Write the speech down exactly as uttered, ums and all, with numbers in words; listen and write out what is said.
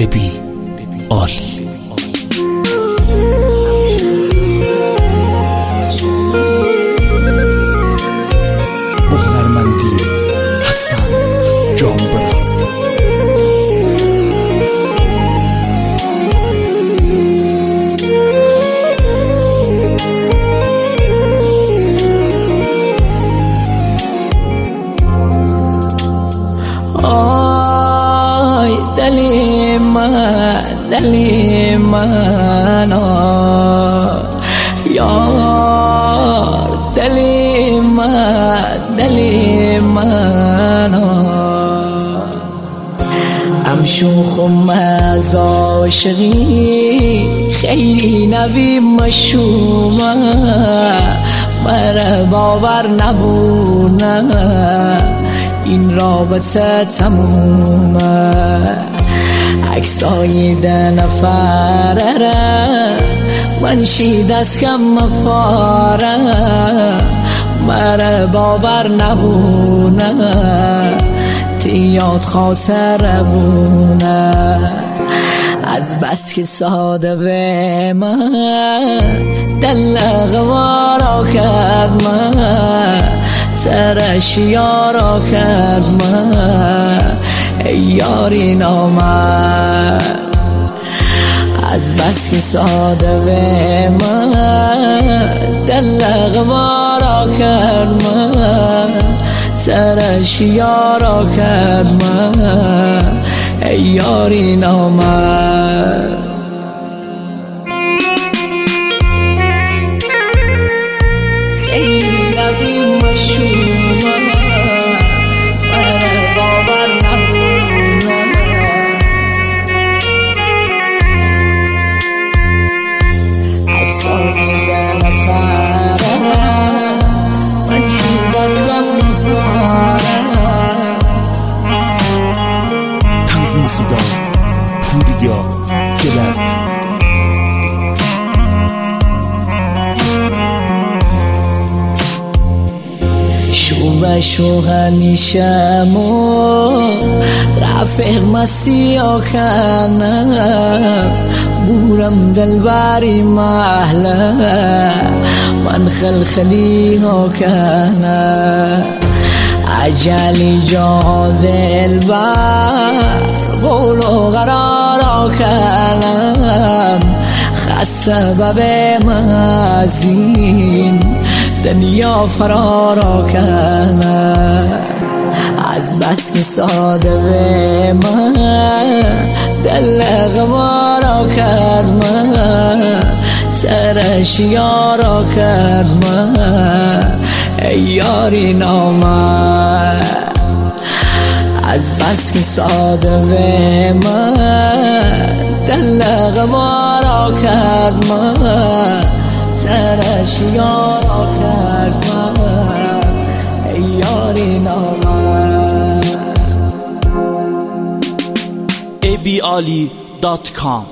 ابی عالی. هنرمندی حسن جانبران. آی دلی من دلی من یار دلی من دلی من ام شوخم از عاشقی خیلی نبی مشومه مره باور نبونه این رابطه تمومه عکسای ده نفره منشید از کم مفاره مره باور نبونه تیاد خاطر بونه از بس که ساده به من دل غوارا کرد من ترش یارا کرد من ای یاری نامد از بس که ساده به من دل غوارا کرد من ترش یارا کرد من ای یاری نامد خیلی نبی مشومه مره باور نبونه عکسانی ده نفره منشید از کم تنظیم صدا پوریا گلر. شوبه شوه نیشمو رفیق مستی آکنم بورم دلبری محله من خلخلی آکنم عجلی جا دلبر قول و قرار آکنم خسته به مزین دنیا فرار کنه از بس که ساده به من دل غوارا کرد من ترش یارا کرد من ای یاری نامد از بس که ساده به من دل غوارا کرد من ترش یارا کرد من ای یاری نامد. ابی عالی دات کام